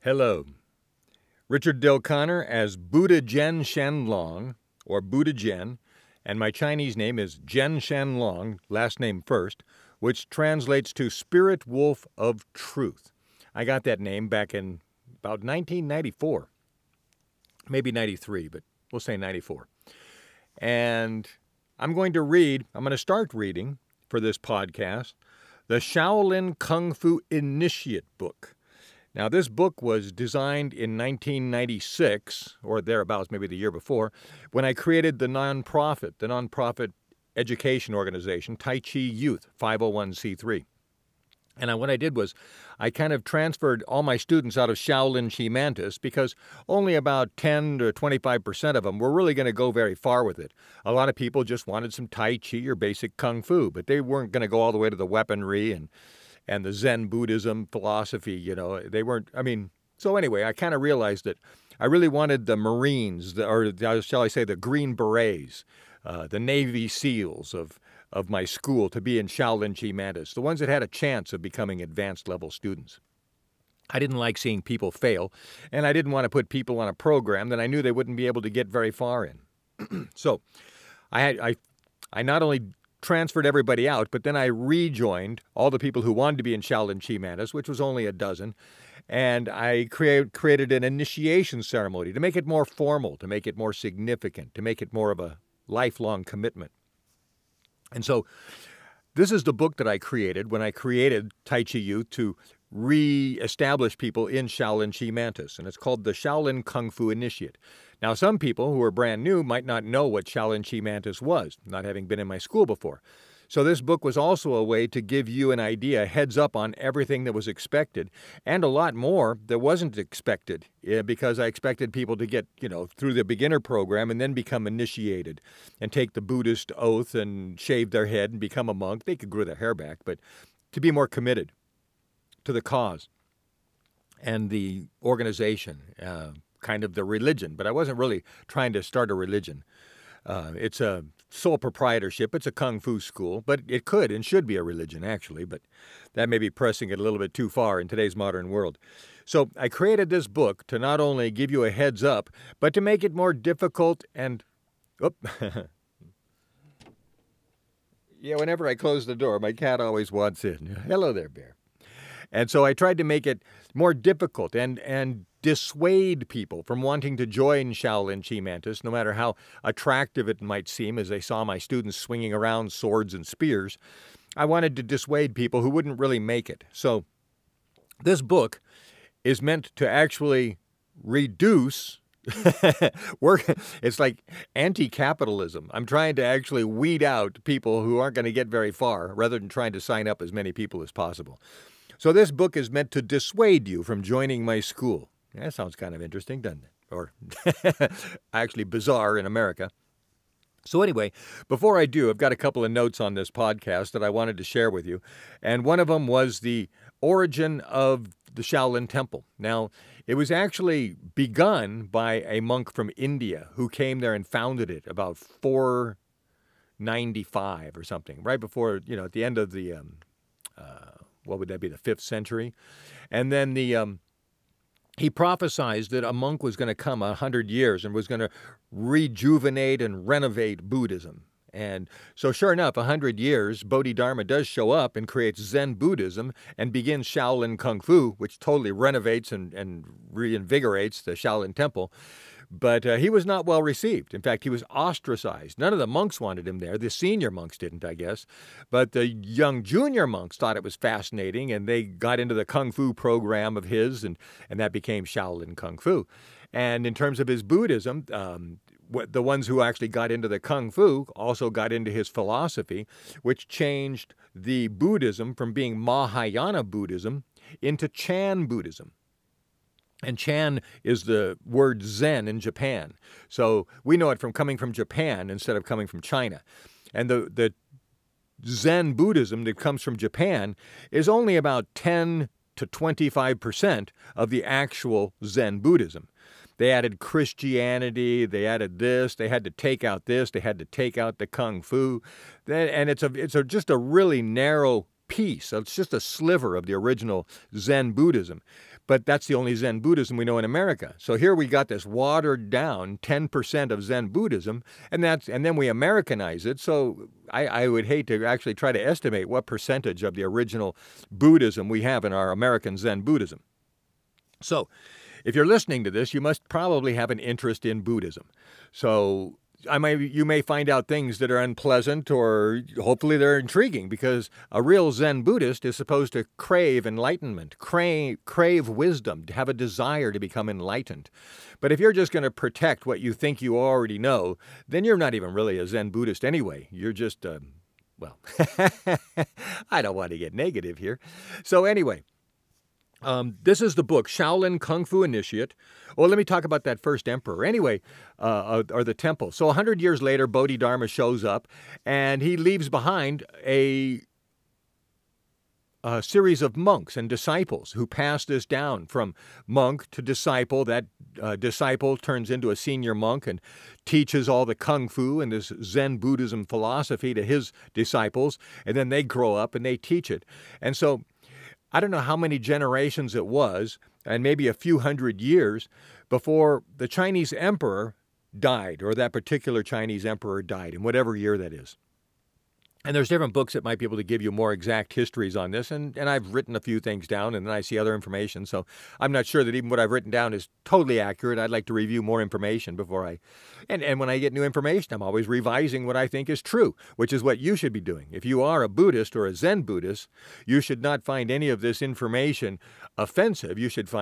Hello. Richard Del Conner as Buddha Jen Shenlong, or Buddha Jen, and my Chinese name is Jen Shenlong, last name first, which translates to Spirit Wolf of Truth. I got that name back in about 1994, maybe 93, but we'll say 94. And I'm going to start reading for this podcast, the Shaolin Kung Fu Initiate book. Now, this book was designed in 1996, or thereabouts, maybe the year before, when I created the nonprofit education organization, Tai Chi Youth, 501c3. And what I did was I kind of transferred all my students out of Shaolin Chi Mantis because only about 10 to 25% of them were really going to go very far with it. A lot of people just wanted some Tai Chi or basic Kung Fu, but they weren't going to go all the way to the weaponry and the Zen Buddhism philosophy, they weren't, so anyway, I kind of realized that I really wanted the Marines, or shall I say the Green Berets, the Navy SEALs of my school to be in Shaolin Chi Mantis, the ones that had a chance of becoming advanced level students. I didn't like seeing people fail, and I didn't want to put people on a program that I knew they wouldn't be able to get very far in. So I not only transferred everybody out, but then I rejoined all the people who wanted to be in Shaolin Chi Mantis, which was only a dozen, and I created an initiation ceremony to make it more formal, to make it more significant, to make it more of a lifelong commitment. And so this is the book that I created when I created Tai Chi Youth to re-establish people in Shaolin Chi Mantis, and it's called the Shaolin Kung Fu Initiate. Now, some people who are brand new might not know what Shaolin Chi Mantis was, not having been in my school before. So this book was also a way to give you an idea, a heads up on everything that was expected, and a lot more that wasn't expected, because I expected people to get, through the beginner program and then become initiated and take the Buddhist oath and shave their head and become a monk. They could grow their hair back, but to be more committed to the cause and the organization, kind of the religion. But I wasn't really trying to start a religion. It's a sole proprietorship. It's a Kung Fu school, but it could and should be a religion, actually. But that may be pressing it a little bit too far in today's modern world. So I created this book to not only give you a heads up, but to make it more difficult and... whenever I close the door, my cat always wants in. Hello there, Bear. And so I tried to make it more difficult and dissuade people from wanting to join Shaolin Chi Mantis, no matter how attractive it might seem as they saw my students swinging around swords and spears. I wanted to dissuade people who wouldn't really make it. So this book is meant to actually reduce it's like anti-capitalism. I'm trying to actually weed out people who aren't going to get very far rather than trying to sign up as many people as possible. So this book is meant to dissuade you from joining my school. That sounds kind of interesting, doesn't it? Or actually bizarre in America. So anyway, before I do, I've got a couple of notes on this podcast that I wanted to share with you. And one of them was the origin of the Shaolin Temple. Now, it was actually begun by a monk from India who came there and founded it about 495 or something, right before, at the end of the... what would that be, the 5th century? And then he prophesied that a monk was going to come 100 years and was going to rejuvenate and renovate Buddhism. And so sure enough, 100 years, Bodhidharma does show up and creates Zen Buddhism and begins Shaolin Kung Fu, which totally renovates and reinvigorates the Shaolin Temple. But he was not well received. In fact, he was ostracized. None of the monks wanted him there. The senior monks didn't, I guess. But the young junior monks thought it was fascinating, and they got into the Kung Fu program of his, and that became Shaolin Kung Fu. And in terms of his Buddhism, the ones who actually got into the Kung Fu also got into his philosophy, which changed the Buddhism from being Mahayana Buddhism into Chan Buddhism. And Chan is the word Zen in Japan. So we know it from coming from Japan instead of coming from China. And the Zen Buddhism that comes from Japan is only about 10 to 25% of the actual Zen Buddhism. They added Christianity, they added this, they had to take out this, they had to take out the Kung Fu. And it's just a really narrow piece. So it's just a sliver of the original Zen Buddhism. But that's the only Zen Buddhism we know in America. So here we got this watered down 10% of Zen Buddhism, and then we Americanize it. So I would hate to actually try to estimate what percentage of the original Buddhism we have in our American Zen Buddhism. So if you're listening to this, you must probably have an interest in Buddhism. So you may find out things that are unpleasant, or hopefully they're intriguing, because a real Zen Buddhist is supposed to crave enlightenment, crave wisdom, to have a desire to become enlightened. But if you're just going to protect what you think you already know, then you're not even really a Zen Buddhist anyway. You're just, well, I don't want to get negative here. So anyway, this is the book, Shaolin Kung Fu Initiate. Well, let me talk about that first emperor. Anyway, or the temple. So 100 years later, Bodhidharma shows up, and he leaves behind a series of monks and disciples who pass this down from monk to disciple. That disciple turns into a senior monk and teaches all the Kung Fu and this Zen Buddhism philosophy to his disciples, and then they grow up and they teach it. And so I don't know how many generations it was, and maybe a few hundred years before the Chinese emperor died, or that particular Chinese emperor died, in whatever year that is. And there's different books that might be able to give you more exact histories on this, and I've written a few things down, and then I see other information, so I'm not sure that even what I've written down is totally accurate. I'd like to review more information before and when I get new information, I'm always revising what I think is true, which is what you should be doing. If you are a Buddhist or a Zen Buddhist, you should not find any of this information offensive. You should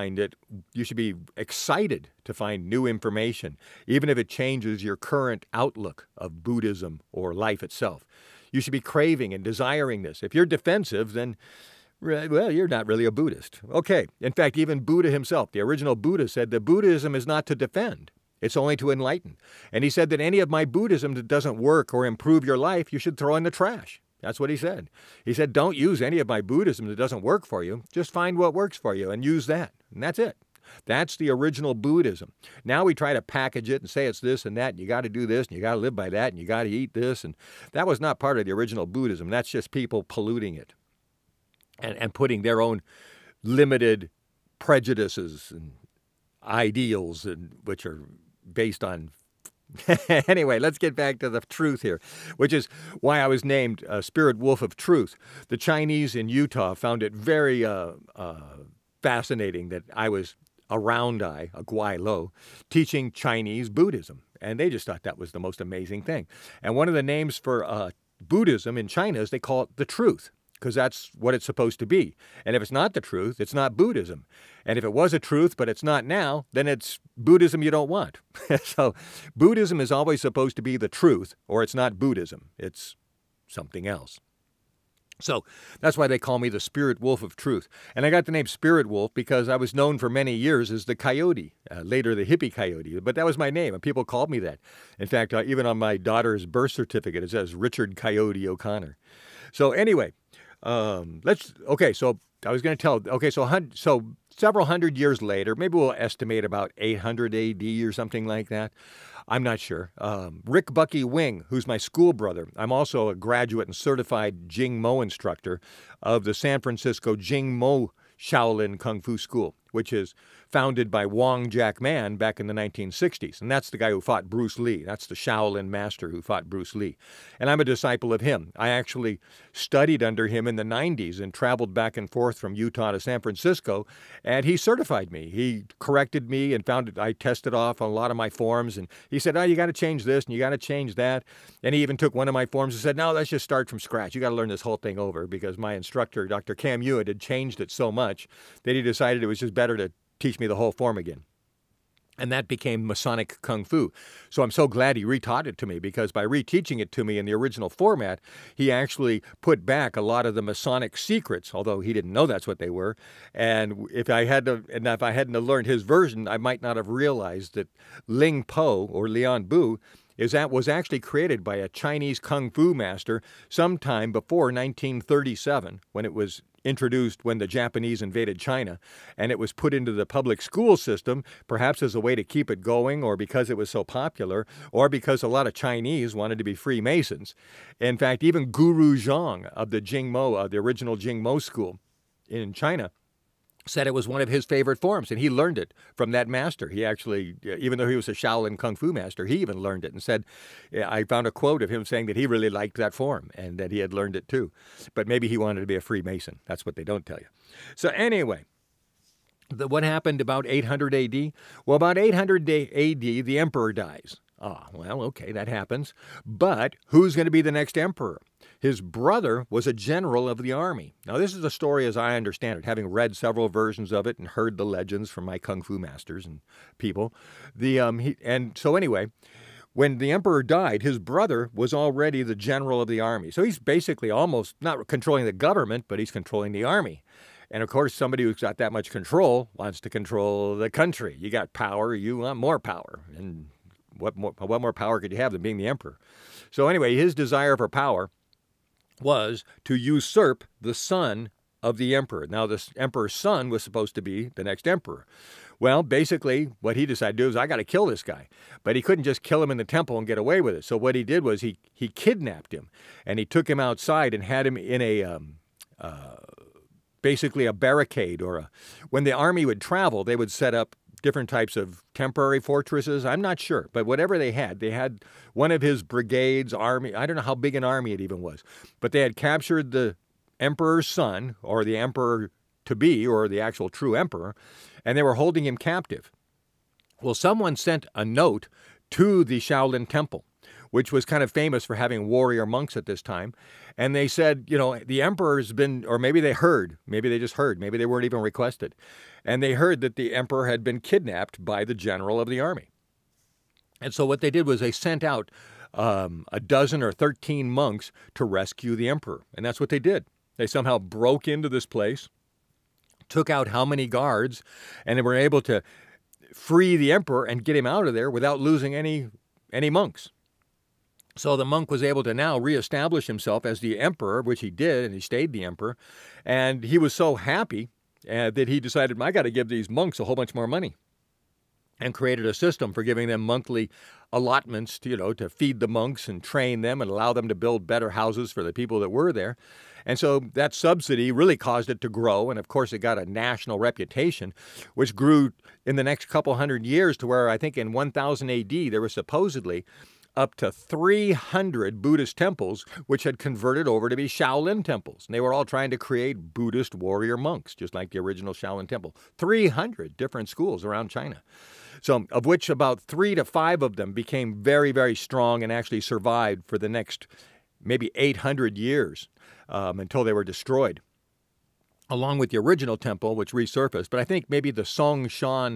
be excited to find new information, even if it changes your current outlook of Buddhism or life itself. You should be craving and desiring this. If you're defensive, then, well, you're not really a Buddhist. Okay, in fact, even Buddha himself, the original Buddha, said that Buddhism is not to defend. It's only to enlighten. And he said that any of my Buddhism that doesn't work or improve your life, you should throw in the trash. That's what he said. He said, don't use any of my Buddhism that doesn't work for you. Just find what works for you and use that. And that's it. That's the original Buddhism. Now we try to package it and say it's this and that, and you got to do this, and you got to live by that, and you got to eat this, and that was not part of the original Buddhism. That's just people polluting it and putting their own limited prejudices and ideals, which are based on... Anyway, let's get back to the truth here, which is why I was named Spirit Wolf of Truth. The Chinese in Utah found it very fascinating that I was a round eye, a Guai Lo, teaching Chinese Buddhism. And they just thought that was the most amazing thing. And one of the names for Buddhism in China is they call it the truth, because that's what it's supposed to be. And if it's not the truth, it's not Buddhism. And if it was a truth, but it's not now, then it's Buddhism you don't want. So Buddhism is always supposed to be the truth, or it's not Buddhism. It's something else. So that's why they call me the Spirit Wolf of Truth. And I got the name Spirit Wolf because I was known for many years as the Coyote, later the Hippie Coyote. But that was my name, and people called me that. In fact, even on my daughter's birth certificate, it says Richard Coyote O'Connor. So anyway, so I was going to tell, so several hundred years later, maybe we'll estimate about 800 A.D. or something like that. I'm not sure. Rick Bucky Wing, who's my school brother. I'm also a graduate and certified Jing Mo instructor of the San Francisco Jing Mo Shaolin Kung Fu School, which is founded by Wong Jack Man back in the 1960s. And that's the guy who fought Bruce Lee. That's the Shaolin master who fought Bruce Lee. And I'm a disciple of him. I actually studied under him in the 90s and traveled back and forth from Utah to San Francisco, and he certified me. He corrected me and found I tested off on a lot of my forms, and he said, oh, you got to change this and you got to change that. And he even took one of my forms and said, no, let's just start from scratch. You got to learn this whole thing over, because my instructor, Dr. Cam Hewitt, had changed it so much that he decided it was just better to teach me the whole form again. And that became Masonic Kung Fu. So I'm so glad he retaught it to me, because by reteaching it to me in the original format, he actually put back a lot of the Masonic secrets, although he didn't know that's what they were. And if I hadn't learned his version, I might not have realized that Ling Po, or Lian Bu, was actually created by a Chinese Kung Fu master sometime before 1937, when it was introduced when the Japanese invaded China, and it was put into the public school system, perhaps as a way to keep it going, or because it was so popular, or because a lot of Chinese wanted to be Freemasons. In fact, even Guru Zhang of the Jingmo, the original Jingmo school in China, said it was one of his favorite forms, and he learned it from that master. He actually, even though he was a Shaolin Kung Fu master, he even learned it and said, I found a quote of him saying that he really liked that form and that he had learned it too. But maybe he wanted to be a Freemason. That's what they don't tell you. So anyway, what happened about 800 AD? Well, about 800 AD, the emperor dies. Ah, well, okay, that happens. But who's going to be the next emperor? His brother was a general of the army. Now, this is a story as I understand it, having read several versions of it and heard the legends from my kung fu masters and people. So anyway, when the emperor died, his brother was already the general of the army. So he's basically almost not controlling the government, but he's controlling the army. And of course, somebody who's got that much control wants to control the country. You got power, you want more power. And what more power could you have than being the emperor? So anyway, his desire for power was to usurp the son of the emperor. Now, this emperor's son was supposed to be the next emperor. Well, basically, what he decided to do is, I got to kill this guy. But he couldn't just kill him in the temple and get away with it. So what he did was he kidnapped him, and he took him outside and had him in a basically a barricade, or when the army would travel, they would set up different types of temporary fortresses. I'm not sure, but whatever they had one of his brigades, army, I don't know how big an army it even was, but they had captured the emperor's son, or the emperor-to-be, or the actual true emperor, and they were holding him captive. Well, someone sent a note to the Shaolin Temple, which was kind of famous for having warrior monks at this time. And they said, the emperor's been, or maybe they just heard, maybe they weren't even requested. And they heard that the emperor had been kidnapped by the general of the army. And so what they did was they sent out a dozen or 13 monks to rescue the emperor. And that's what they did. They somehow broke into this place, took out how many guards, and they were able to free the emperor and get him out of there without losing any monks. So the monk was able to now reestablish himself as the emperor, which he did, and he stayed the emperor. And he was so happy that he decided, I got to give these monks a whole bunch more money, and created a system for giving them monthly allotments to feed the monks and train them and allow them to build better houses for the people that were there. And so that subsidy really caused it to grow. And of course, it got a national reputation, which grew in the next couple hundred years to where I think in 1000 AD, there was supposedly up to 300 Buddhist temples, which had converted over to be Shaolin temples. And they were all trying to create Buddhist warrior monks, just like the original Shaolin temple. 300 different schools around China. So, of which about 3 to 5 of them became very, very strong and actually survived for the next maybe 800 years until they were destroyed, along with the original temple, which resurfaced. But I think maybe the Songshan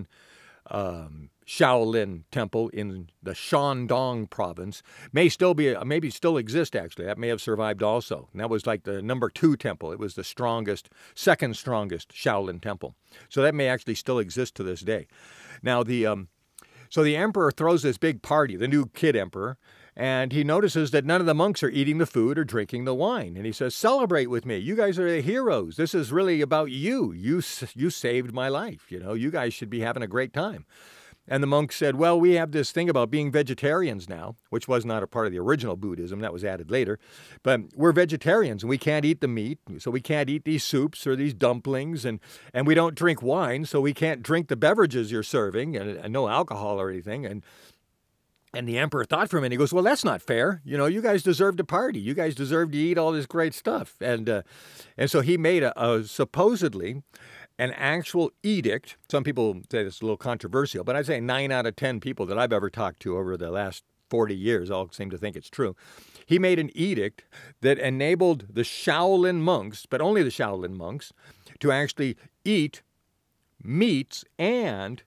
Shaolin temple in the Shandong province maybe still exist, actually. That may have survived also. And that was like the number 2 temple. It was the second strongest Shaolin temple. So that may actually still exist to this day. Now, so the emperor throws this big party, the new kid emperor, and he notices that none of the monks are eating the food or drinking the wine. And he says, celebrate with me. You guys are the heroes. This is really about you. You saved my life. You guys should be having a great time. And the monks said, well, we have this thing about being vegetarians now, which was not a part of the original Buddhism. That was added later. But we're vegetarians, and we can't eat the meat, so we can't eat these soups or these dumplings, and we don't drink wine, so we can't drink the beverages you're serving, and no alcohol or anything. And the emperor thought for a minute. He goes, well, that's not fair. You guys deserve to party. You guys deserve to eat all this great stuff. And so he made supposedly an actual edict. Some people say it's a little controversial, but I'd say 9 out of 10 people that I've ever talked to over the last 40 years all seem to think it's true. He made an edict that enabled the Shaolin monks, but only the Shaolin monks, to actually eat meats and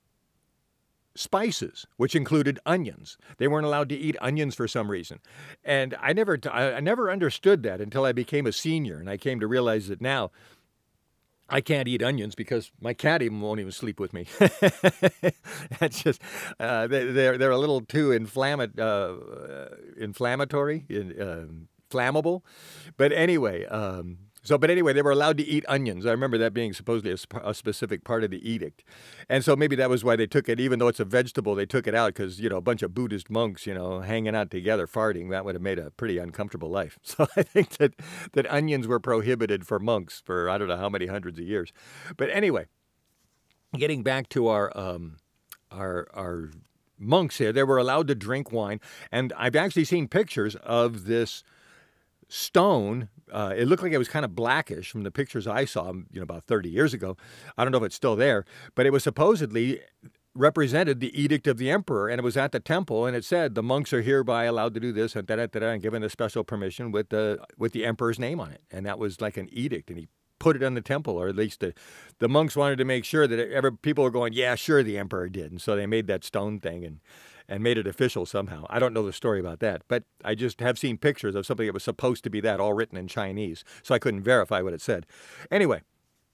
spices, which included onions. They weren't allowed to eat onions for some reason. And I never understood that until I became a senior, and I came to realize that now I can't eat onions because my cat even won't even sleep with me. That's just, they're a little too inflammatory, flammable. But anyway, So, but anyway, they were allowed to eat onions. I remember that being supposedly a specific part of the edict. And so maybe that was why they took it, even though it's a vegetable, they took it out because, a bunch of Buddhist monks, hanging out together, farting, that would have made a pretty uncomfortable life. So I think that onions were prohibited for monks for I don't know how many hundreds of years. But anyway, getting back to our monks here, they were allowed to drink wine. And I've actually seen pictures of this stone. It looked like it was kind of blackish from the pictures I saw, about 30 years ago. I don't know if it's still there, but it was supposedly represented the edict of the emperor, and it was at the temple, and it said the monks are hereby allowed to do this and and given a special permission with the emperor's name on it, and that was like an edict, and he put it on the temple, or at least the monks wanted to make sure that people were going, yeah, sure, the emperor did, and so they made that stone thing and made it official somehow. I don't know the story about that, but I just have seen pictures of something that was supposed to be that, all written in Chinese, so I couldn't verify what it said. Anyway,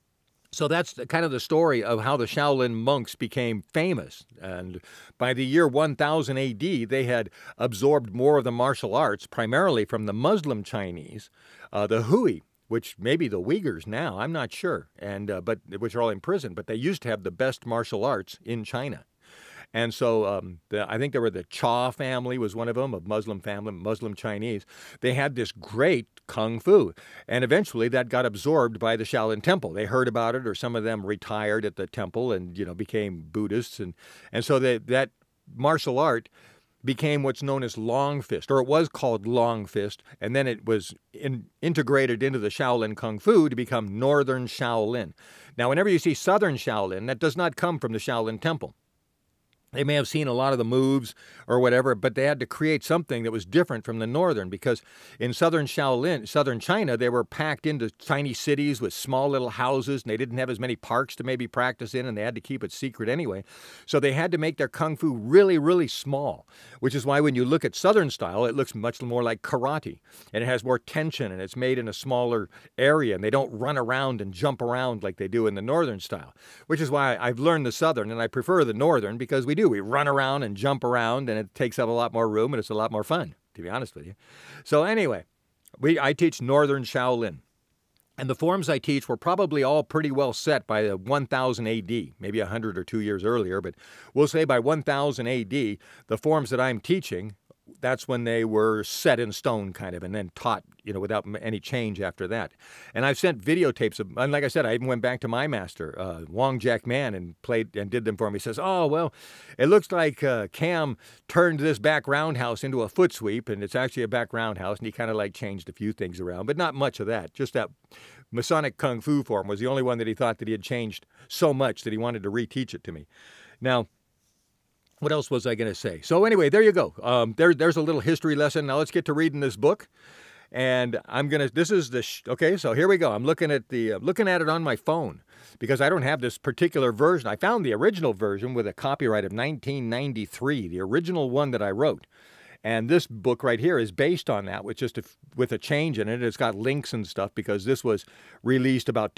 so that's kind of the story of how the Shaolin monks became famous. And by the year 1000 AD, they had absorbed more of the martial arts, primarily from the Muslim Chinese, the Hui, which may be the Uyghurs now, I'm not sure, but which are all in prison. But they used to have the best martial arts in China. And so I think there were the Cha family was one of them, a Muslim family, Muslim Chinese. They had this great kung fu. And eventually that got absorbed by the Shaolin Temple. They heard about it, or some of them retired at the temple and, became Buddhists. And so that martial art became what's known as Long Fist, or it was called Long Fist, and then it was integrated into the Shaolin Kung Fu to become Northern Shaolin. Now, whenever you see Southern Shaolin, that does not come from the Shaolin Temple. They may have seen a lot of the moves or whatever, but they had to create something that was different from the northern, because in southern Shaolin, southern China, they were packed into tiny cities with small little houses, and they didn't have as many parks to maybe practice in, and they had to keep it secret anyway. So they had to make their kung fu really, really small, which is why when you look at southern style, it looks much more like karate, and it has more tension, and it's made in a smaller area, and they don't run around and jump around like they do in the northern style, which is why I've learned the southern, and I prefer the northern, because we run around and jump around, and it takes up a lot more room, and it's a lot more fun, to be honest with you. So anyway, I teach Northern Shaolin. And the forms I teach were probably all pretty well set by 1000 AD, maybe 100 or 2 years earlier, but we'll say by 1000 AD, the forms that I'm teaching, that's when they were set in stone, kind of, and then taught, without any change after that. And I've sent videotapes of, and like I said, I even went back to my master, Wong Jack Man, and played and did them for him. He says, oh, well, it looks like Cam turned this back roundhouse into a foot sweep, and it's actually a back roundhouse, and he kind of like changed a few things around, but not much of that. Just that Masonic Kung Fu form was the only one that he thought that he had changed so much that he wanted to reteach it to me. Now, what else was I going to say? So anyway, there you go. There's a little history lesson. Now let's get to reading this book. And this is okay, so here we go. I'm looking at it on my phone because I don't have this particular version. I found the original version with a copyright of 1993, the original one that I wrote. And this book right here is based on that, with with a change in it. It's got links and stuff because this was released about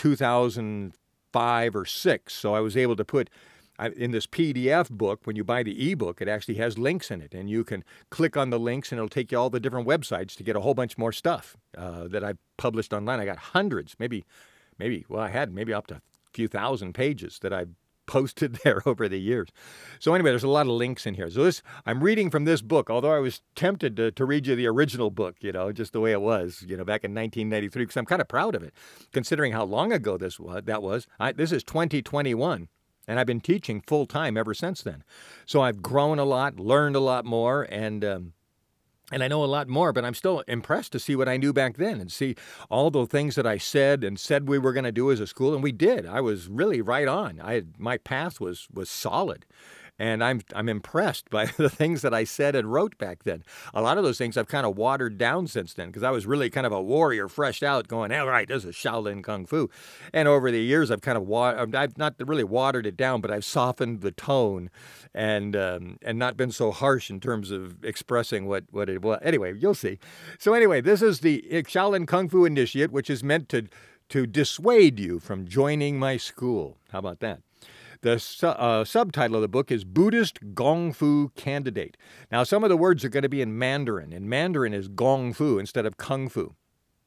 2005 or 6. So I was able to put in this PDF book, when you buy the ebook, it actually has links in it, and you can click on the links, and it'll take you all the different websites to get a whole bunch more stuff that I published online. I got hundreds, I had maybe up to a few thousand pages that I posted there over the years. So anyway, there's a lot of links in here. So I'm reading from this book, although I was tempted to read you the original book, just the way it was, back in 1993, because I'm kind of proud of it, considering how long ago that was. This is 2021. And I've been teaching full-time ever since then. So I've grown a lot, learned a lot more, and I know a lot more, but I'm still impressed to see what I knew back then and see all the things that I said we were going to do as a school, and we did. I was really right on. My path was solid. And I'm impressed by the things that I said and wrote back then. A lot of those things I've kind of watered down since then, because I was really kind of a warrior fresh out going, all right, this is Shaolin Kung Fu. And over the years, I've kind of I've not really watered it down, but I've softened the tone and not been so harsh in terms of expressing what it was. Anyway, you'll see. So anyway, this is the Shaolin Kung Fu Initiate, which is meant to dissuade you from joining my school. How about that? The subtitle of the book is Buddhist Gong Fu Candidate. Now, some of the words are going to be in Mandarin, and Mandarin is Gong Fu instead of Kung Fu.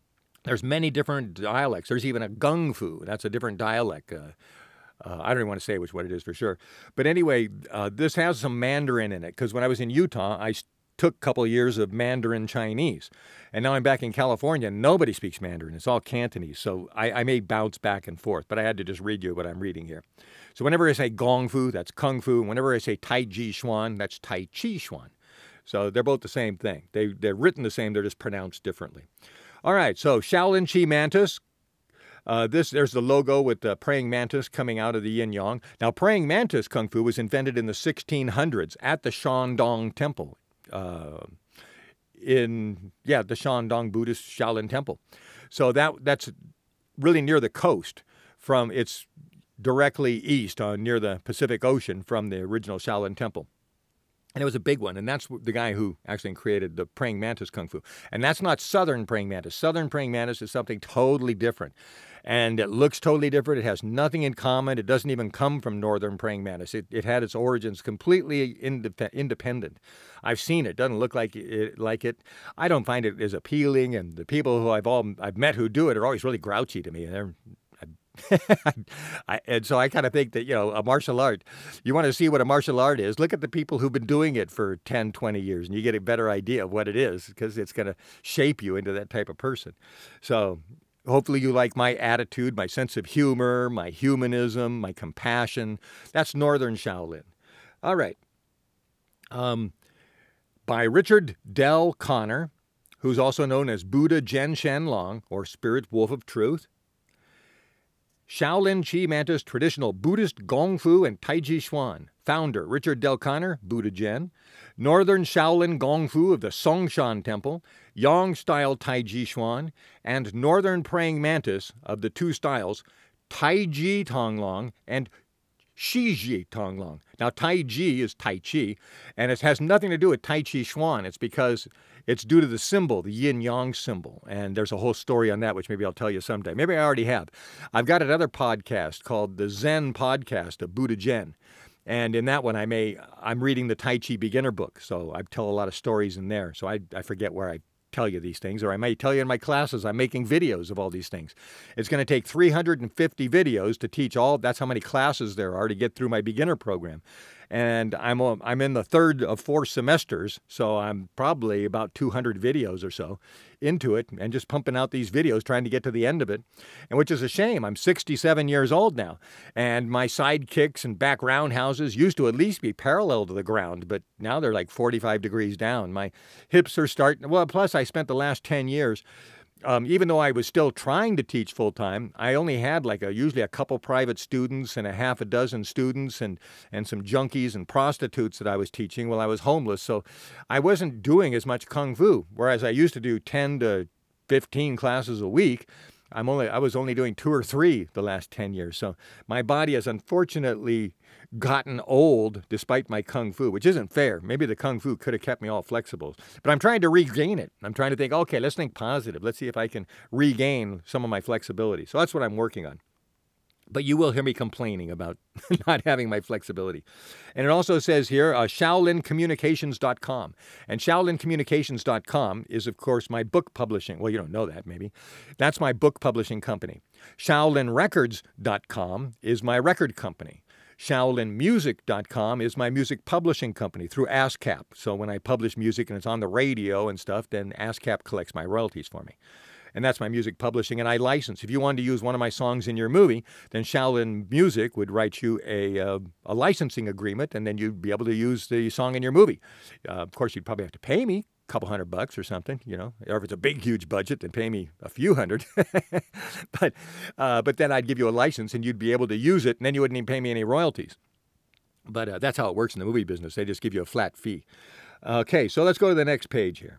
There's many different dialects. There's even a Gung Fu. That's a different dialect. I don't even want to say what it is for sure. But anyway, this has some Mandarin in it because when I was in Utah, I took a couple of years of Mandarin Chinese. And now I'm back in California, and nobody speaks Mandarin. It's all Cantonese. So I may bounce back and forth, but I had to just read you what I'm reading here. So whenever I say Gong Fu, that's Kung Fu. And whenever I say Tai Chi Chuan, that's Tai Chi Chuan. So they're both the same thing. They're written the same, they're just pronounced differently. All right, so Shaolin Chi Mantis. There's the logo with the praying mantis coming out of the yin yang. Now, praying mantis Kung Fu was invented in the 1600s at the Shandong Temple. The Shandong Buddhist Shaolin Temple. So that's really near the coast. It's directly east near the Pacific Ocean from the original Shaolin Temple. And it was a big one, and that's the guy who actually created the praying mantis Kung Fu. And that's not southern praying mantis. Southern praying mantis is something totally different. And it looks totally different. It has nothing in common. It doesn't even come from northern praying mantis. It had its origins completely independent. I've seen it. It doesn't look like it. I don't find it as appealing, and the people who I've met who do it are always really grouchy to me. And and so I kind of think that, a martial art, you want to see what a martial art is, look at the people who've been doing it for 10, 20 years, and you get a better idea of what it is, because it's going to shape you into that type of person. So hopefully you like my attitude, my sense of humor, my humanism, my compassion. That's Northern Shaolin. All right. By Richard Dell Conner, who's also known as Buddha Jen Shenlong, or Spirit Wolf of Truth. Shaolin Chi Mantis Traditional Buddhist Gong Fu and Tai Chi Chuan. Founder, Richard Dell Conner, Buddha Jen. Northern Shaolin Gong Fu of the Songshan Temple. Yang-style Tai Chi Chuan. And Northern Praying Mantis of the two styles, Tai Chi Tonglong and Shi Ji Tonglong. Now, Tai Chi is Tai Chi, and it has nothing to do with Tai Chi Chuan. It's because it's due to the symbol, the yin-yang symbol. And there's a whole story on that, which maybe I'll tell you someday. Maybe I already have. I've got another podcast called the Zen Podcast of Buddha Jen. And in that one, I'm reading the Tai Chi beginner book. So I tell a lot of stories in there. So I forget where I tell you these things, or I may tell you in my classes. I'm making videos of all these things. It's going to take 350 videos to teach all. That's how many classes there are to get through my beginner program. And I'm in the third of 4 semesters, so I'm probably about 200 videos or so into it, and just pumping out these videos, trying to get to the end of it, and which is a shame. I'm 67 years old now, and my sidekicks and back roundhouses used to at least be parallel to the ground, but now they're like 45 degrees down. My hips are starting, well, plus I spent the last 10 years, even though I was still trying to teach full-time, I only had usually a couple private students and a half a dozen students and some junkies and prostitutes that I was teaching while I was homeless. So I wasn't doing as much Kung Fu, whereas I used to do 10 to 15 classes a week. I was only doing 2 or 3 the last 10 years. So my body has unfortunately gotten old despite my Kung Fu, which isn't fair. Maybe the Kung Fu could have kept me all flexible. But I'm trying to regain it. I'm trying to think, okay, let's think positive. Let's see if I can regain some of my flexibility. So that's what I'm working on. But you will hear me complaining about not having my flexibility. And it also says here, ShaolinCommunications.com. And ShaolinCommunications.com is, of course, my book publishing. Well, you don't know that, maybe. That's my book publishing company. ShaolinRecords.com is my record company. ShaolinMusic.com is my music publishing company through ASCAP. So when I publish music and it's on the radio and stuff, then ASCAP collects my royalties for me. And that's my music publishing, and I license. If you wanted to use one of my songs in your movie, then Shaolin Music would write you a licensing agreement, and then you'd be able to use the song in your movie. Of course, you'd probably have to pay me a couple $100 or something, or if it's a big, huge budget, then pay me a few hundred. But then I'd give you a license, and you'd be able to use it, and then you wouldn't even pay me any royalties. But that's how it works in the movie business. They just give you a flat fee. Okay, so let's go to the next page here.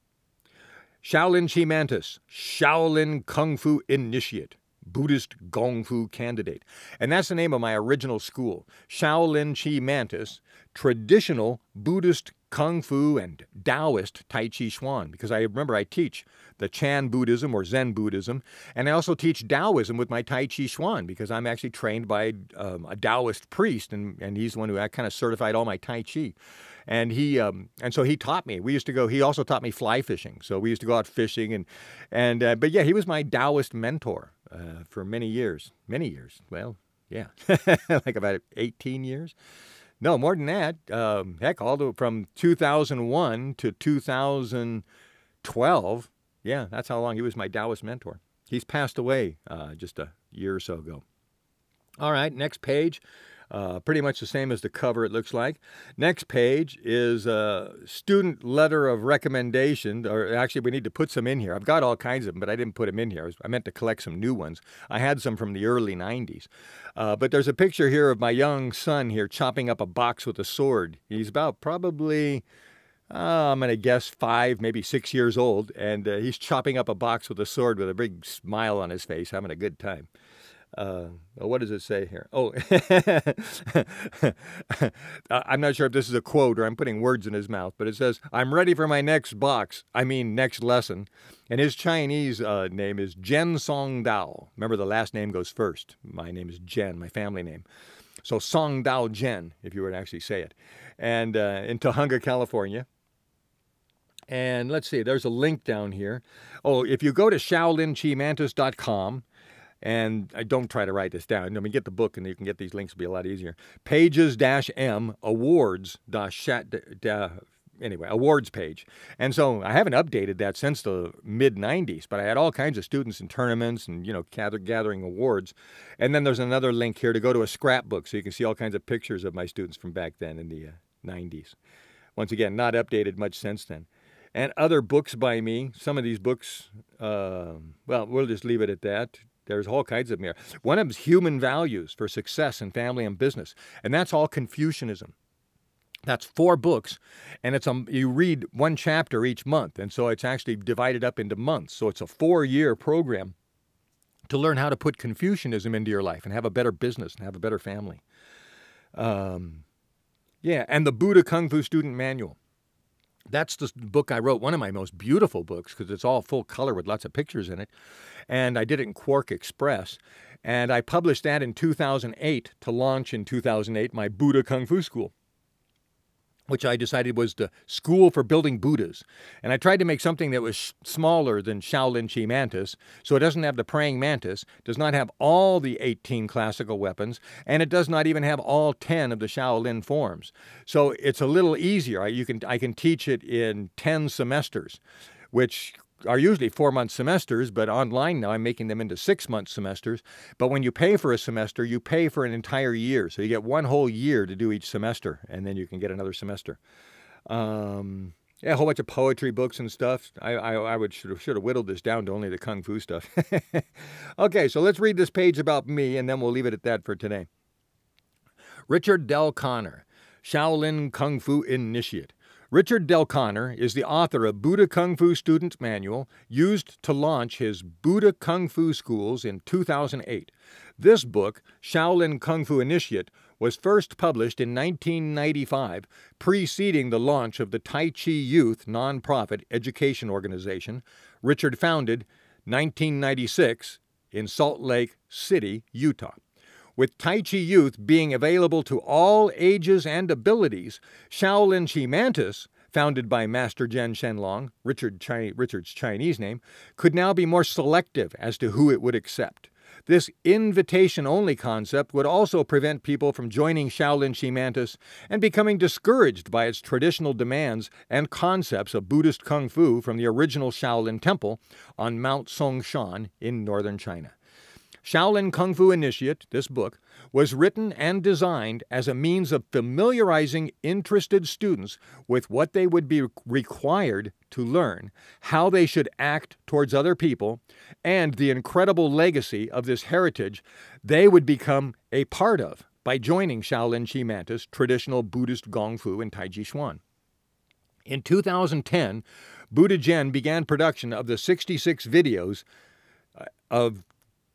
Shaolin Chi Mantis, Shaolin Kung Fu Initiate, Buddhist Gong Fu Candidate. And that's the name of my original school, Shaolin Chi Mantis, Traditional Buddhist Kung Fu and Taoist Tai Chi Chuan, because I remember I teach the Chan Buddhism or Zen Buddhism, and I also teach Taoism with my Tai Chi Chuan because I'm actually trained by a Taoist priest, and he's the one who kind of certified all my Tai Chi. And so he taught me. We used to go. He also taught me fly fishing. So we used to go out fishing, but yeah, he was my Taoist mentor for many years. Many years. Well, yeah, like about 18 years. No, more than that. Heck, from 2001 to 2012. Yeah, that's how long he was my Taoist mentor. He's passed away just a year or so ago. All right, next page. Pretty much the same as the cover, it looks like. Next page is a student letter of recommendation, or actually we need to put some in here. I've got all kinds of them, but I didn't put them in here. I meant to collect some new ones. I had some from the early 90s. But there's a picture here of my young son here chopping up a box with a sword. He's about probably, I'm going to guess 5, maybe 6 years old, and he's chopping up a box with a sword with a big smile on his face, having a good time. What does it say here? Oh, I'm not sure if this is a quote or I'm putting words in his mouth, but it says, "I'm ready for my next next lesson." And his Chinese name is Jen Song Dao. Remember, the last name goes first. My name is Jen, my family name. So Song Dao Jen, if you were to actually say it. And in Tujunga, California. And let's see, there's a link down here. Oh, if you go to ShaolinChiMantis.com, and I don't try to write this down. I mean, get the book and you can get these links. It'll be a lot easier. Pages-M awards awards page. And so I haven't updated that since the mid-90s, but I had all kinds of students in tournaments and, gathering awards. And then there's another link here to go to a scrapbook so you can see all kinds of pictures of my students from back then in the 90s. Once again, not updated much since then. And other books by me, some of these books, we'll just leave it at that. There's all kinds of them here. One of them is Human Values for Success in Family and Business, and that's all Confucianism. That's 4 books, and you read one chapter each month, and so it's actually divided up into months. So it's a 4-year program to learn how to put Confucianism into your life and have a better business and have a better family. And the Buddha Kung Fu Student Manual. That's the book I wrote, one of my most beautiful books, because it's all full color with lots of pictures in it. And I did it in Quark Express. And I published that in 2008 to launch in 2008 my Buddha Kung Fu School, which I decided was the school for building Buddhas. And I tried to make something that was smaller than Shaolin Chi Mantis, so it doesn't have the praying mantis, does not have all the 18 classical weapons, and it does not even have all 10 of the Shaolin forms. So it's a little easier. I can teach it in 10 semesters, which are usually 4-month semesters, but online now I'm making them into 6-month semesters. But when you pay for a semester, you pay for an entire year. So you get 1 whole year to do each semester, and then you can get another semester. A whole bunch of poetry books and stuff. I should have whittled this down to only the Kung Fu stuff. Okay, so let's read this page about me, and then we'll leave it at that for today. Richard Del Conner, Shaolin Kung Fu Initiate. Richard Del Conner is the author of Buddha Kung Fu Student Manual, used to launch his Buddha Kung Fu schools in 2008. This book, Shaolin Kung Fu Initiate, was first published in 1995, preceding the launch of the Tai Chi Youth nonprofit education organization, Richard founded 1996 in Salt Lake City, Utah. With Tai Chi Youth being available to all ages and abilities, Shaolin Chi Mantis, founded by Master Jen Shenlong, Richard's Chinese name, could now be more selective as to who it would accept. This invitation-only concept would also prevent people from joining Shaolin Chi Mantis and becoming discouraged by its traditional demands and concepts of Buddhist Kung Fu from the original Shaolin Temple on Mount Songshan in northern China. Shaolin Kung Fu Initiate, this book, was written and designed as a means of familiarizing interested students with what they would be required to learn, how they should act towards other people, and the incredible legacy of this heritage they would become a part of by joining Shaolin Chi Mantis, traditional Buddhist Gong Fu and Tai Chi Chuan. In 2010, Buddha Jen began production of the 66 videos of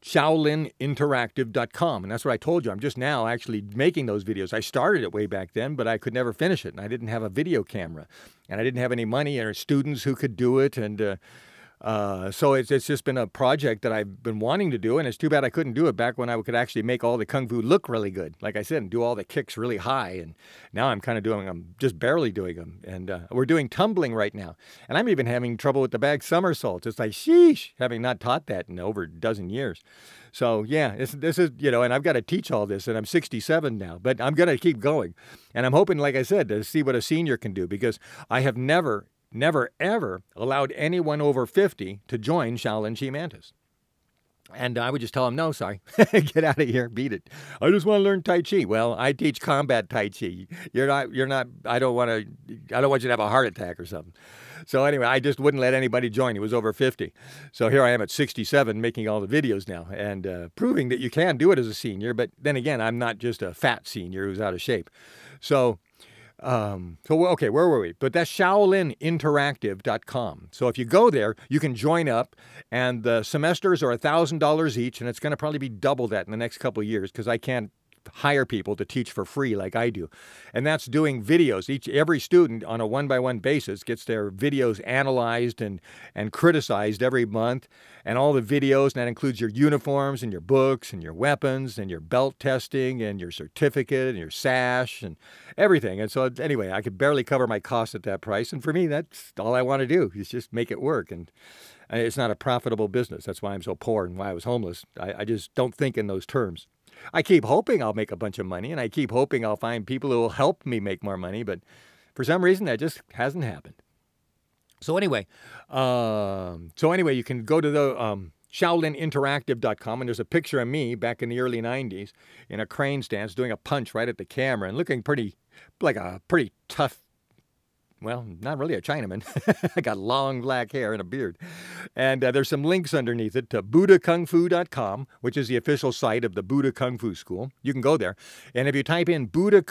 ShaolinInteractive.com. And that's what I told you. I'm just now actually making those videos. I started it way back then, but I could never finish it. And I didn't have a video camera. And I didn't have any money or students who could do it. And so it's just been a project that I've been wanting to do. And it's too bad I couldn't do it back when I could actually make all the Kung Fu look really good. Like I said, and do all the kicks really high. And now I'm just barely doing them. And we're doing tumbling right now. And I'm even having trouble with the back somersaults. It's like, sheesh, having not taught that in over a dozen years. So yeah, this is, and I've got to teach all this, and I'm 67 now, but I'm going to keep going. And I'm hoping, like I said, to see what a senior can do, because I have never, ever allowed anyone over 50 to join Shaolin Chi Mantis. And I would just tell them, no, sorry, get out of here, beat it. I just want to learn Tai Chi. Well, I teach combat Tai Chi. You're not, I don't want you to have a heart attack or something. So anyway, I just wouldn't let anybody join. He was over 50. So here I am at 67 making all the videos now and proving that you can do it as a senior. But then again, I'm not just a fat senior who's out of shape. So okay, where were we? But that's ShaolinInteractive.com. So if you go there, you can join up, and the semesters are $1,000 each, and it's going to probably be double that in the next couple of years because I can't hire people to teach for free like I do. And that's doing videos. Every student on a one-by-one basis gets their videos analyzed and criticized every month, and all the videos, and that includes your uniforms and your books and your weapons and your belt testing and your certificate and your sash and everything. And so anyway, I could barely cover my costs at that price. And for me, that's all I want to do is just make it work. And it's not a profitable business. That's why I'm so poor and why I was homeless. I just don't think in those terms. I keep hoping I'll make a bunch of money, and I keep hoping I'll find people who will help me make more money, but for some reason that just hasn't happened. So anyway, you can go to the ShaolinInteractive.com, and there's a picture of me back in the early 90s in a crane stance doing a punch right at the camera and looking like a pretty tough, well, not really a Chinaman. I got long black hair and a beard. And there's some links underneath it to BuddhaKungFu.com, which is the official site of the Buddha Kung Fu School. You can go there. And if you type in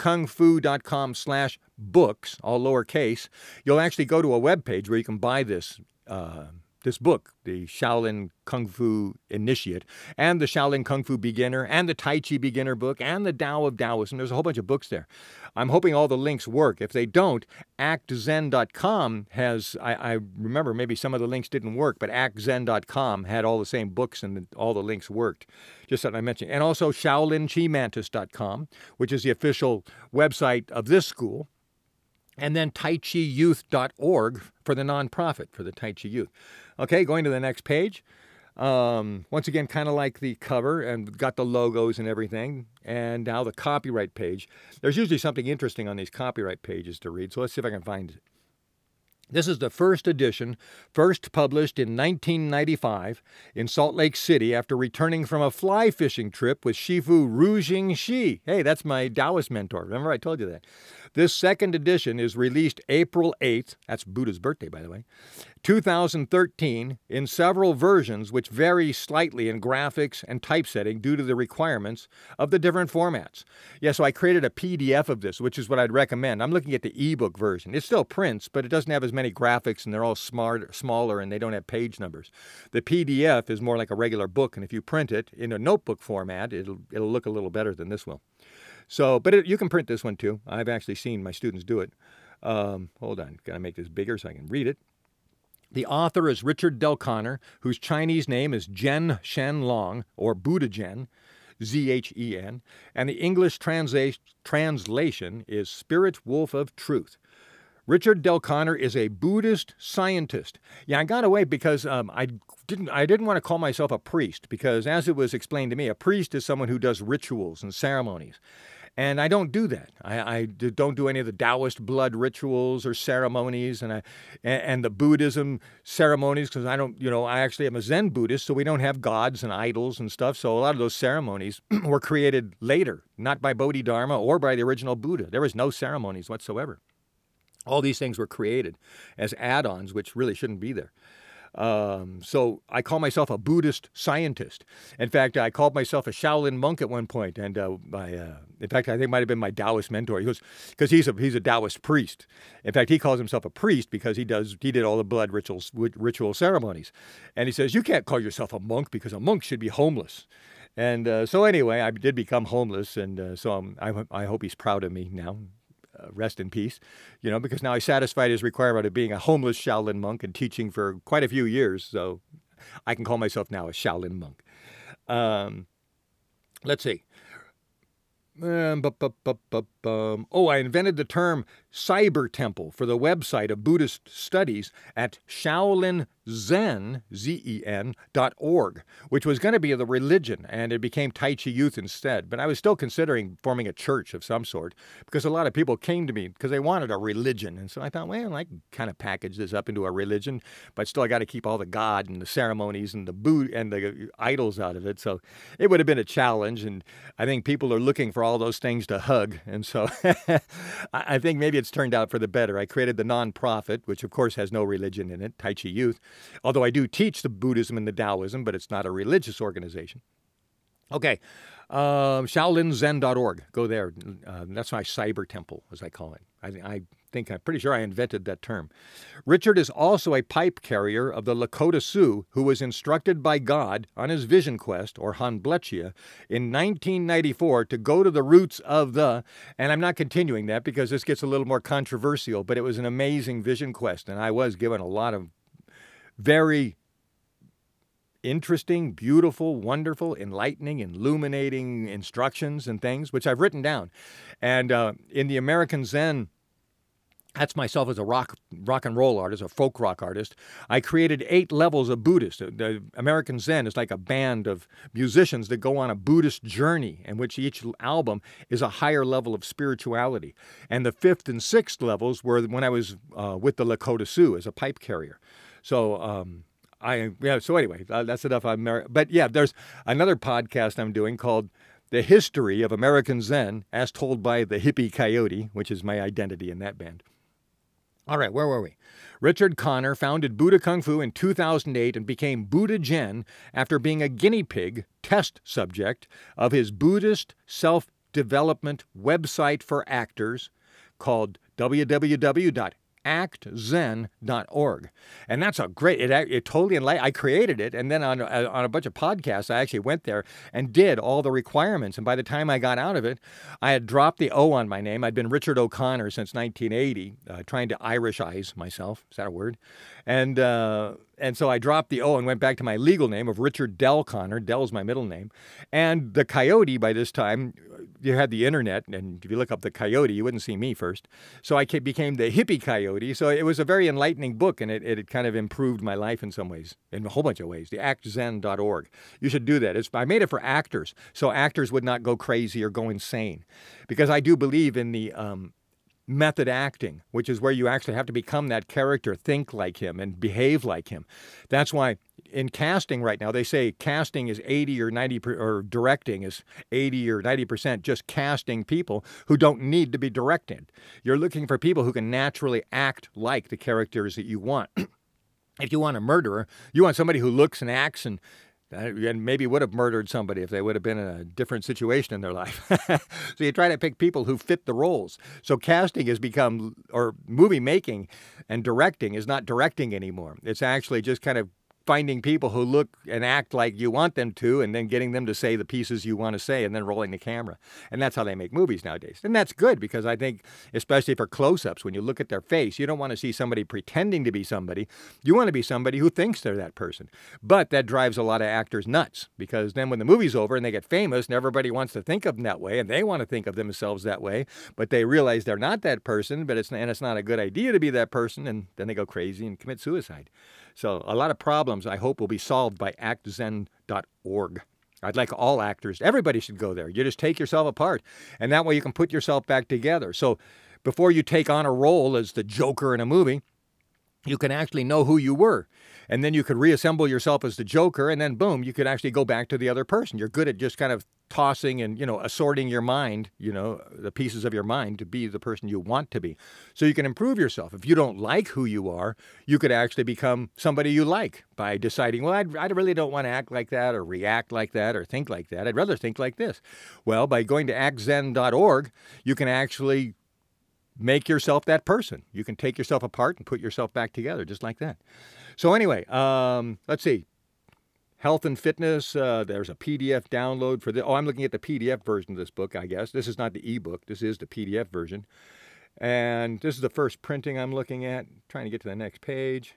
BuddhaKungFu.com/books, all lowercase, you'll actually go to a webpage where you can buy this book, the Shaolin Kung Fu Initiate, and the Shaolin Kung Fu Beginner, and the Tai Chi Beginner book, and the Tao of Taoism. There's a whole bunch of books there. I'm hoping all the links work. If they don't, ActZen.com has, I remember maybe some of the links didn't work, but ActZen.com had all the same books and all the links worked. Just that I mentioned. And also ShaolinChiMantis.com, which is the official website of this school. And then TaiChiYouth.org for the nonprofit, for the Tai Chi Youth. Okay, going to the next page. Once again, kind of like the cover, and got the logos and everything. And now the copyright page. There's usually something interesting on these copyright pages to read, so let's see if I can find it. This is the first edition, first published in 1995 in Salt Lake City after returning from a fly fishing trip with Shifu Rujing Shi. Hey, that's my Taoist mentor. Remember I told you that. This second edition is released April 8th, that's Buddha's birthday, by the way, 2013, in several versions which vary slightly in graphics and typesetting due to the requirements of the different formats. Yeah, so I created a PDF of this, which is what I'd recommend. I'm looking at the ebook version. It still prints, but it doesn't have as many graphics, and they're all smaller, and they don't have page numbers. The PDF is more like a regular book, and if you print it in a notebook format, it'll look a little better than this will. So, but you can print this one too. I've actually seen my students do it. Hold on, gotta make this bigger so I can read it. The author is Richard Del Conner, whose Chinese name is Zhen Shenlong, or Buddha Zhen, Z-H-E-N, and the English translation is Spirit Wolf of Truth. Richard Del Conner is a Buddhist scientist. Yeah, I got away because I didn't want to call myself a priest, because as it was explained to me, a priest is someone who does rituals and ceremonies. And I don't do that. I don't do any of the Taoist blood rituals or ceremonies and the Buddhism ceremonies, because I actually am a Zen Buddhist, so we don't have gods and idols and stuff. So a lot of those ceremonies were created later, not by Bodhidharma or by the original Buddha. There was no ceremonies whatsoever. All these things were created as add-ons, which really shouldn't be there. So I call myself a Buddhist scientist. In fact, I called myself a Shaolin monk at one point, and in fact, I think it might have been my Taoist mentor. He goes, because he's a Taoist priest. In fact, he calls himself a priest because he did all the blood ritual ceremonies, and he says you can't call yourself a monk because a monk should be homeless. And so anyway, I did become homeless, and so I hope he's proud of me now. Rest in peace, because now I satisfied his requirement of being a homeless Shaolin monk and teaching for quite a few years, so I can call myself now a Shaolin monk. Let's see. I invented the term cyber temple for the website of Buddhist studies at shaolinzen.org, which was going to be the religion, and it became Tai Chi Youth instead. But I was still considering forming a church of some sort because a lot of people came to me because they wanted a religion. And so I thought, well, I can kind of package this up into a religion, but still I got to keep all the God and the ceremonies and the idols out of it. So it would have been a challenge, and I think people are looking for all those things to hug. And so I think maybe it's turned out for the better. I created the nonprofit, which of course has no religion in it, Tai Chi Youth, although I do teach the Buddhism and the Taoism, but it's not a religious organization. Okay, shaolinzen.org. Go there. That's my cyber temple, as I call it. I'm pretty sure I invented that term. Richard is also a pipe carrier of the Lakota Sioux who was instructed by God on his vision quest, or Hanblechia, in 1994 to go to the roots of and I'm not continuing that because this gets a little more controversial, but it was an amazing vision quest, and I was given a lot of very interesting, beautiful, wonderful, enlightening, illuminating instructions and things, which I've written down. And in the American Zen, that's myself as a rock and roll artist, a folk rock artist. I created 8 levels of Buddhist. The American Zen is like a band of musicians that go on a Buddhist journey, in which each album is a higher level of spirituality. And the 5th and 6th levels were when I was with the Lakota Sioux as a pipe carrier. So so anyway, that's enough on but yeah, there's another podcast I'm doing called The History of American Zen, as told by the Hippie Coyote, which is my identity in that band. All right, where were we? Richard Connor founded Buddha Kung Fu in 2008 and became Buddha Jen after being a guinea pig test subject of his Buddhist self-development website for actors called www.actzen.org. And that's a great, it totally enlightened. I created it, and then on a bunch of podcasts, I actually went there and did all the requirements. And by the time I got out of it, I had dropped the O on my name. I'd been Richard O'Connor since 1980, trying to Irishize myself. Is that a word? And so I dropped the O and went back to my legal name of Richard Del Connor. Del's my middle name. And the Coyote, by this time, you had the internet, and if you look up the Coyote, you wouldn't see me first. So I became the Hippie Coyote. So it was a very enlightening book, and it kind of improved my life in some ways, in a whole bunch of ways. The actzen.org. You should do that. I made it for actors, so actors would not go crazy or go insane. Because I do believe in the method acting, which is where you actually have to become that character, think like him, and behave like him. That's why in casting right now, they say casting is 80 or 90, or directing is 80 or 90% just casting people who don't need to be directed. You're looking for people who can naturally act like the characters that you want. If you want a murderer, you want somebody who looks and acts and maybe would have murdered somebody if they would have been in a different situation in their life. So you try to pick people who fit the roles. So casting has become, or movie making and directing is not directing anymore. It's actually just kind of finding people who look and act like you want them to, and then getting them to say the pieces you want to say, and then rolling the camera. And that's how they make movies nowadays. And that's good, because I think, especially for close-ups, when you look at their face, you don't want to see somebody pretending to be somebody. You want to be somebody who thinks they're that person. But that drives a lot of actors nuts, because then when the movie's over and they get famous and everybody wants to think of them that way, and they want to think of themselves that way, but they realize they're not that person, but it's not a good idea to be that person, and then they go crazy and commit suicide. So a lot of problems, I hope, will be solved by actzen.org. I'd like all actors, everybody should go there. You just take yourself apart, and that way you can put yourself back together. So before you take on a role as the Joker in a movie, you can actually know who you were. And then you could reassemble yourself as the Joker, and then boom, you could actually go back to the other person. You're good at just kind of tossing and, assorting your mind, the pieces of your mind to be the person you want to be. So you can improve yourself. If you don't like who you are, you could actually become somebody you like by deciding, well, I really don't want to act like that or react like that or think like that. I'd rather think like this. Well, by going to actzen.org, you can actually make yourself that person. You can take yourself apart and put yourself back together just like that. So anyway, let's see. Health and fitness, there's a PDF download for this. Oh, I'm looking at the PDF version of this book, I guess. This is not the ebook. This is the PDF version. And this is the first printing I'm looking at. Trying to get to the next page.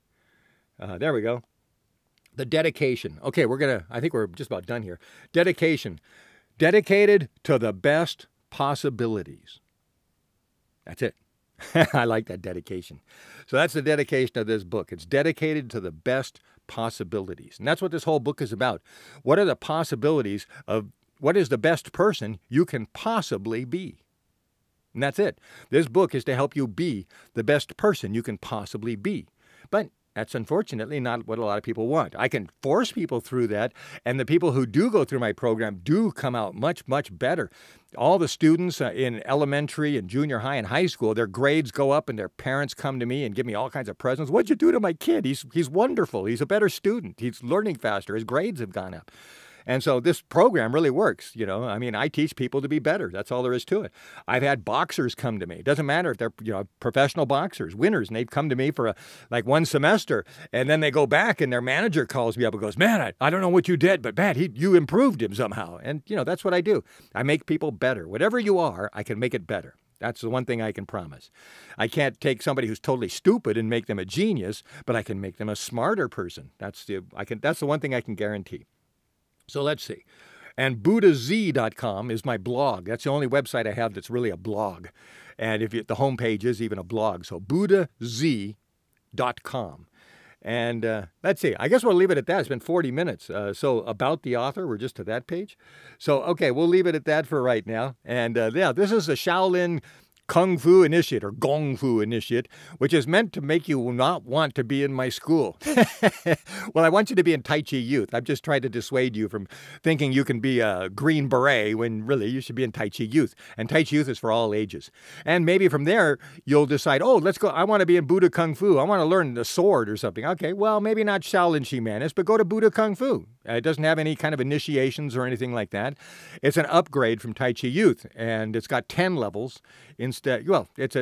There we go. The dedication. Okay, I think we're just about done here. Dedication. Dedicated to the best possibilities. That's it. I like that dedication. So that's the dedication of this book. It's dedicated to the best possibilities. And that's what this whole book is about. What are the possibilities of what is the best person you can possibly be? And that's it. This book is to help you be the best person you can possibly be. But that's unfortunately not what a lot of people want. I can force people through that, and the people who do go through my program do come out much, much better. All the students in elementary and junior high and high school, their grades go up and their parents come to me and give me all kinds of presents. What'd you do to my kid? He's wonderful. He's a better student. He's learning faster. His grades have gone up. And so this program really works, I teach people to be better. That's all there is to it. I've had boxers come to me. It doesn't matter if they're, professional boxers, winners, and they've come to me for one semester, and then they go back and their manager calls me up and goes, man, I don't know what you did, but man, you improved him somehow. And, that's what I do. I make people better. Whatever you are, I can make it better. That's the one thing I can promise. I can't take somebody who's totally stupid and make them a genius, but I can make them a smarter person. That's the one thing I can guarantee. So let's see. And BuddhaZ.com is my blog. That's the only website I have that's really a blog. And the homepage is even a blog. So BuddhaZ.com. And let's see. I guess we'll leave it at that. It's been 40 minutes. So about the author, we're just to that page. So, okay, we'll leave it at that for right now. And this is the Shaolin Kung Fu Initiate, or Gong Fu Initiate, which is meant to make you not want to be in my school. Well, I want you to be in Tai Chi Youth. I've just tried to dissuade you from thinking you can be a Green Beret when really you should be in Tai Chi Youth. And Tai Chi Youth is for all ages. And maybe from there, you'll decide, oh, let's go. I want to be in Buddha Kung Fu. I want to learn the sword or something. Okay, well, maybe not Shaolin Shimanis, but go to Buddha Kung Fu. It doesn't have any kind of initiations or anything like that. It's an upgrade from Tai Chi Youth, and it's got 10 levels instead. Well, it's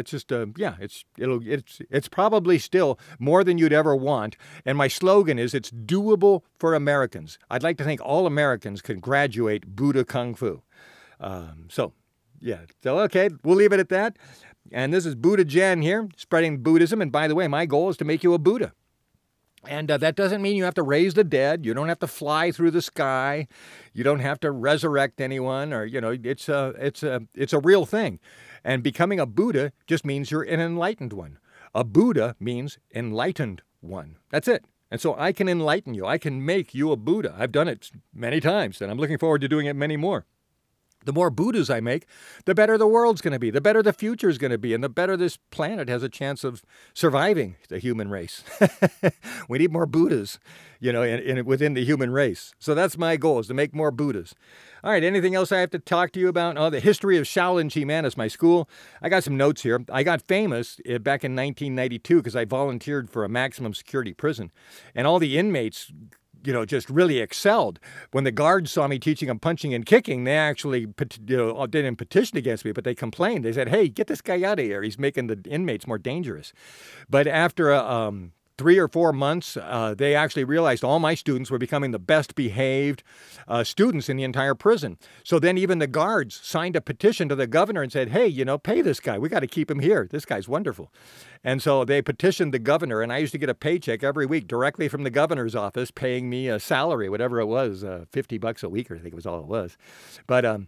probably still more than you'd ever want. And my slogan is, it's doable for Americans. I'd like to think all Americans can graduate Buddha Kung Fu. So okay, we'll leave it at that. And this is Buddha Jen here, spreading Buddhism. And by the way, my goal is to make you a Buddha. And that doesn't mean you have to raise the dead. You don't have to fly through the sky. You don't have to resurrect anyone, or it's a real thing. And becoming a Buddha just means you're an enlightened one. A Buddha means enlightened one. That's it. And so I can enlighten you. I can make you a Buddha. I've done it many times, and I'm looking forward to doing it many more. The more Buddhas I make, the better the world's going to be, the better the future is going to be, and the better this planet has a chance of surviving the human race. We need more Buddhas, within the human race. So that's my goal, is to make more Buddhas. All right, anything else I have to talk to you about? Oh, the history of Shaolin Shimanis, my school. I got some notes here. I got famous back in 1992 because I volunteered for a maximum security prison, and all the inmates just really excelled. When the guards saw me teaching them punching and kicking, they actually didn't petition against me, but they complained. They said, hey, get this guy out of here. He's making the inmates more dangerous. But after 3 or 4 months, they actually realized all my students were becoming the best behaved students in the entire prison. So then even the guards signed a petition to the governor and said, hey, pay this guy. We got to keep him here. This guy's wonderful. And so they petitioned the governor, and I used to get a paycheck every week directly from the governor's office paying me a salary, whatever it was, $50 a week, or I think it was all it was. But I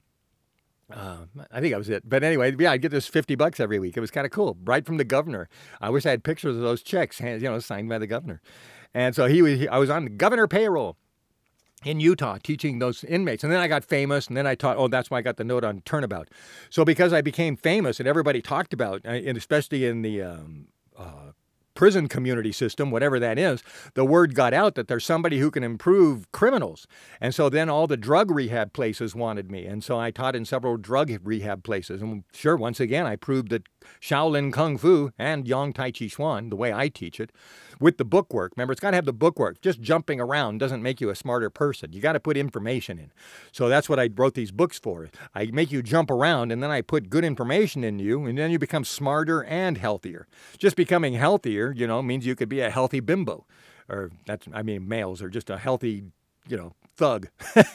think that was it. But anyway, I'd get this $50 every week. It was kind of cool, right from the governor. I wish I had pictures of those checks, signed by the governor. And so I was on the governor payroll in Utah teaching those inmates. And then I got famous, and then I taught, that's why I got the note on Turnabout. So because I became famous and everybody talked about, and especially in the prison community system, whatever that is, the word got out that there's somebody who can improve criminals. And so then all the drug rehab places wanted me. And so I taught in several drug rehab places. And sure, once again, I proved that Shaolin Kung Fu and Yang Tai Chi Chuan, the way I teach it, with the bookwork. Remember, it's got to have the bookwork. Just jumping around doesn't make you a smarter person. You got to put information in. So that's what I wrote these books for. I make you jump around, and then I put good information in you, and then you become smarter and healthier. Just becoming healthier, means you could be a healthy bimbo. Or males are just a healthy, thug.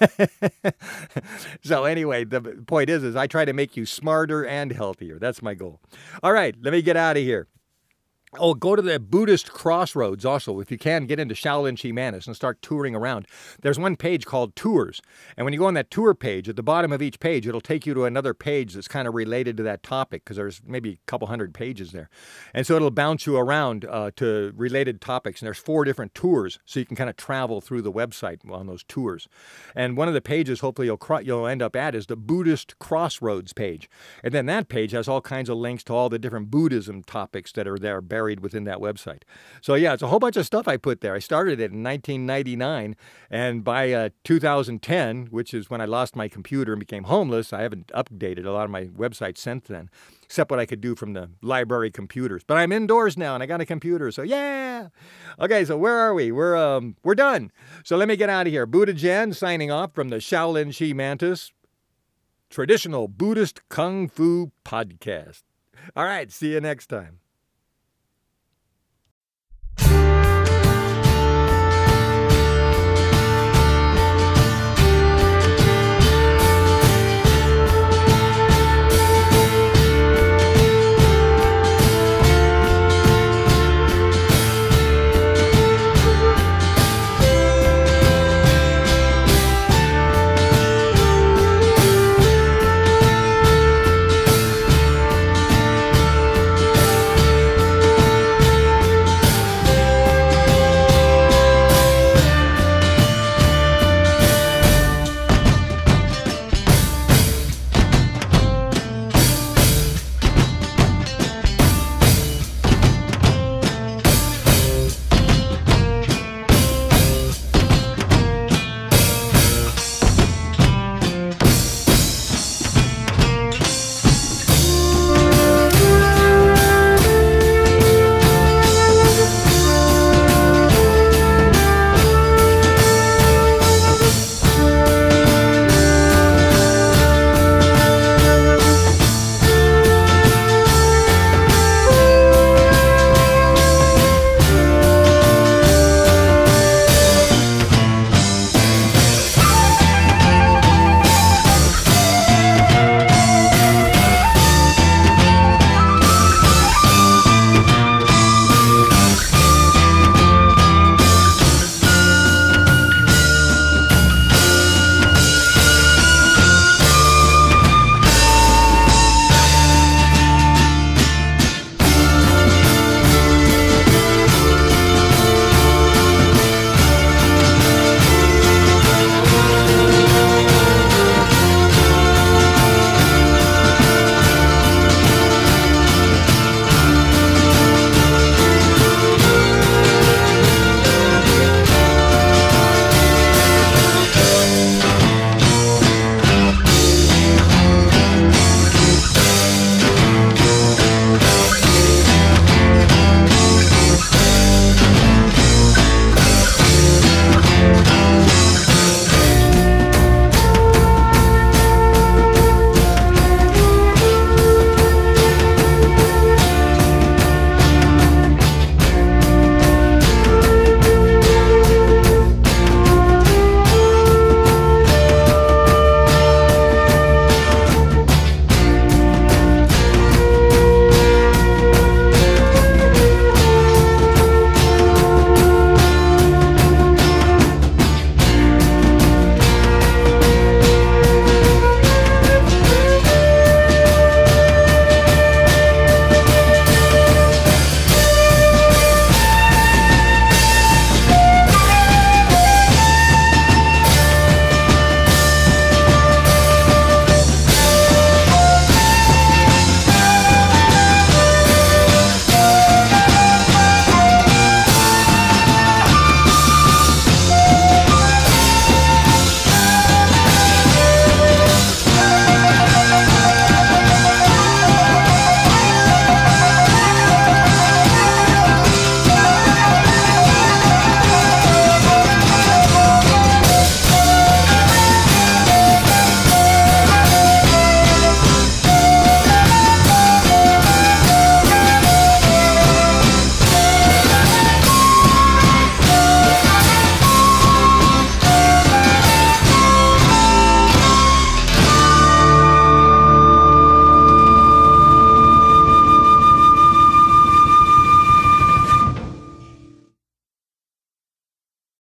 So anyway, the point is I try to make you smarter and healthier. That's my goal. All right, let me get out of here. Oh, go to the Buddhist Crossroads also. If you can, get into Shaolin Chi Mantis and start touring around. There's one page called Tours. And when you go on that tour page, at the bottom of each page, it'll take you to another page that's kind of related to that topic, because there's maybe a couple hundred pages there. And so it'll bounce you around to related topics. And there's 4 different tours, so you can kind of travel through the website on those tours. And one of the pages, hopefully, you'll end up at is the Buddhist Crossroads page. And then that page has all kinds of links to all the different Buddhism topics that are there buried within that website. So yeah, it's a whole bunch of stuff I put there. I started it in 1999, and by 2010, which is when I lost my computer and became homeless, I haven't updated a lot of my websites since then, except what I could do from the library computers. But I'm indoors now, and I got a computer, so yeah! Okay, so where are we? We're done. So let me get out of here. Buddha Jen signing off from the Shaolin Chi Mantis Traditional Buddhist Kung Fu Podcast. All right, see you next time.